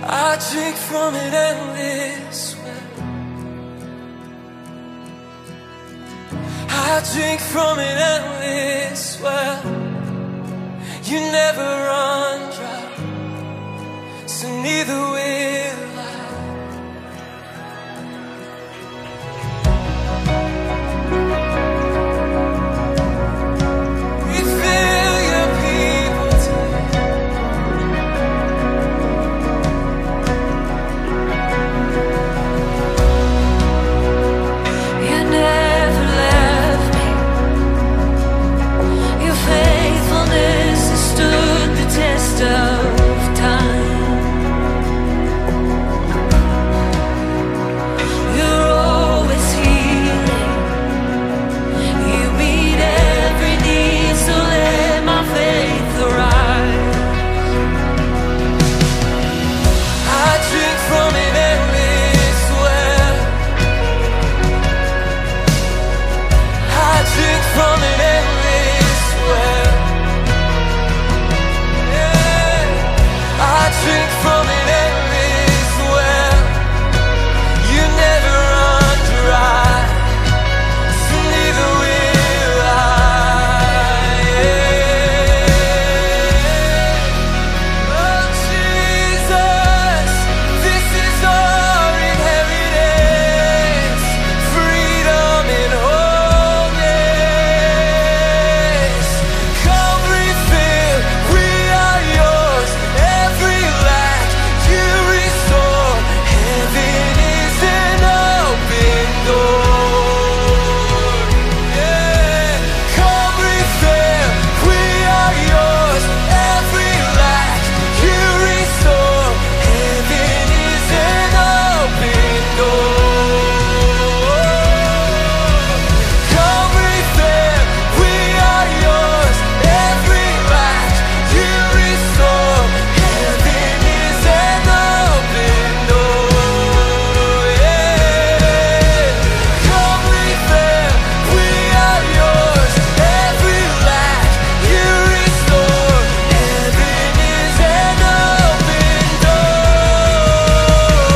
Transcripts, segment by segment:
I drink from an endless well. I drink from an endless well. You never run dry, so neither will I. Refill your people today. You never left me. Your faithfulness has stood the test of time. You're always healing. You meet every need, so let my faith arise. I drink from an endless well. I drink from an endless well. Yeah. I drink from an endless well. You never run dry, so neither will I. Yeah. Oh Jesus, this is our inheritance, freedom and wholeness. Come refill, we are yours. Every lack you restore. Heaven is an open door. Yeah. Come refill, we are yours. Every lack you restore. Heaven is an open door. Come refill, we are yours. Every lack you restore. Heaven is an open door. Yeah. Come refill, we are yours. Every lack you restore. Heaven is an open door.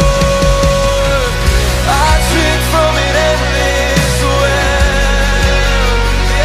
I drink from an endless well.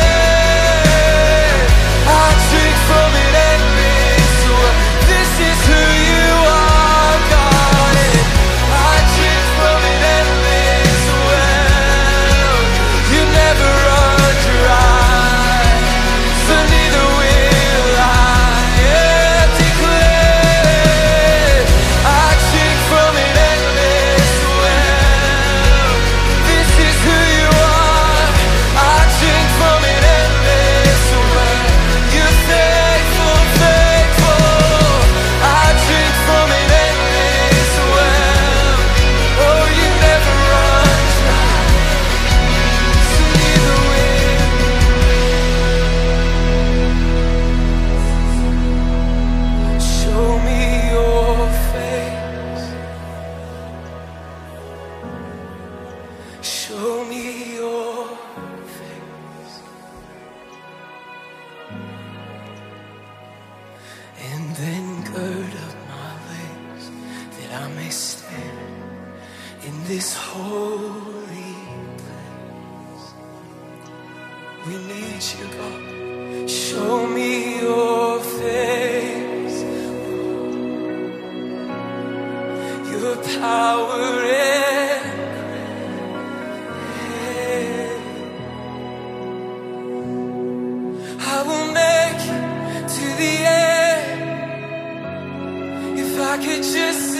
Yeah. I drink from an endless well. This is who you are, God. And I drink from an endless well. You never run dry, so neither will I. Yeah, declare. I drink from an endless well. This is who you are. I drink from an endless well. You're faithful, faithful. I drink from an endless well. Oh, you never run dry, so neither will. Show me your face. Show me your face. And then gird up my legs, that I may stand in this holy place. We need you, God. Show me your face, your power and grace. I will make it to the end if I could just